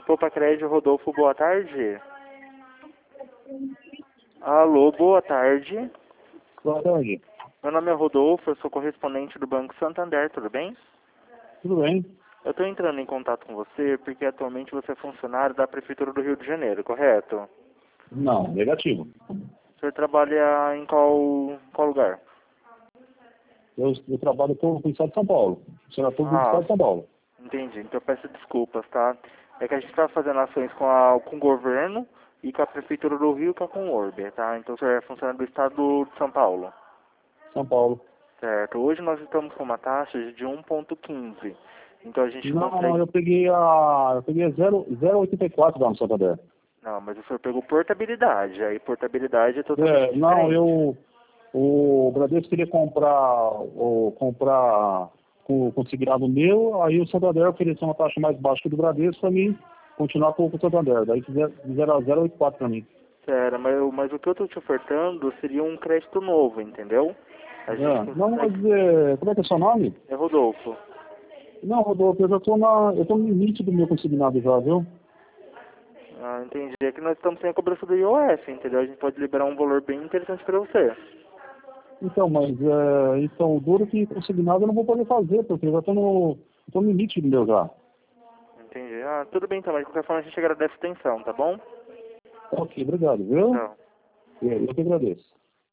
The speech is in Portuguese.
Poupa Crédito, Rodolfo, boa tarde. Alô, boa tarde. Boa tarde. Meu nome é Rodolfo, eu sou correspondente do Banco Santander, tudo bem? Tudo bem? Eu estou entrando em contato com você porque atualmente você é funcionário da Prefeitura do Rio de Janeiro, correto? Não, negativo. O senhor trabalha em qual lugar? Eu trabalho com o Estado de São Paulo. Senador Público do Ah, Estado de São Paulo. entendi. Então eu peço desculpas, tá? É que a gente está fazendo ações com o governo e com a Prefeitura do Rio e com a Orbe, tá? Então o senhor é funcionário do Estado de São Paulo. São Paulo. Certo. Hoje nós estamos com uma taxa de 1,15. Então a gente consegue... Não, eu peguei a 0,84 lá no Santander. Não, mas o senhor pegou portabilidade. Aí portabilidade é totalmente Não, diferente. o Bradesco queria comprar com consignado meu, aí o Santander ofereceu uma taxa mais baixa que o do Bradesco para mim continuar com o Santander. Daí fizeram 0,84 para mim. Sério, mas o que eu estou te ofertando seria um crédito novo, entendeu? A gente Não, mas consegue... como é que é seu nome? É Rodolfo. Não, Rodolfo, eu tô no limite do meu consignado já, viu? Ah, entendi. É que nós estamos sem a cobrança do IOF, entendeu? A gente pode liberar um valor bem interessante para você. Então, mas então, o duro que consignado eu não vou poder fazer, porque eu já tô no limite do meu já. Entendi. Ah, tudo bem então, mas de qualquer forma a gente agradece a atenção, tá bom? Ok, obrigado, viu? Tchau. Eu que agradeço.